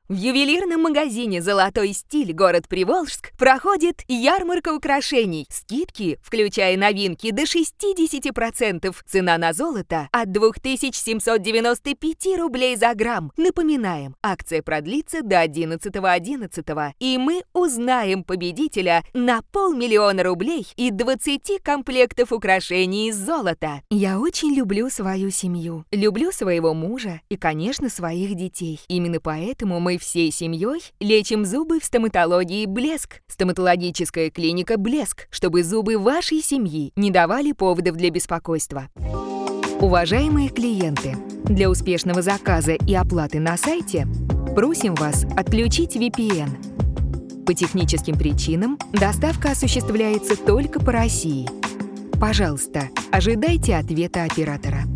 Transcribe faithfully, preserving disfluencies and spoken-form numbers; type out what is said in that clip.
В ювелирном магазине «Золотой стиль» город Приволжск проходит ярмарка украшений. Скидки, включая новинки, до шестьдесят процентов. Цена на золото от две тысячи семьсот девяносто пять рублей за грамм. Напоминаем, акция продлится до одиннадцатого одиннадцатого. И мы узнаем победителя на полмиллиона рублей и двадцати комплектов украшений из золота. Я очень люблю свою семью, люблю своего мужа и, конечно, своих детей. Именно поэтому мы всей семьей лечим зубы в стоматологии «Блеск». Стоматологическая клиника «Блеск», чтобы зубы вашей семьи не давали поводов для беспокойства. Уважаемые клиенты, для успешного заказа и оплаты на сайте просим вас отключить ви пи эн. По техническим причинам доставка осуществляется только по России. Пожалуйста, ожидайте ответа оператора.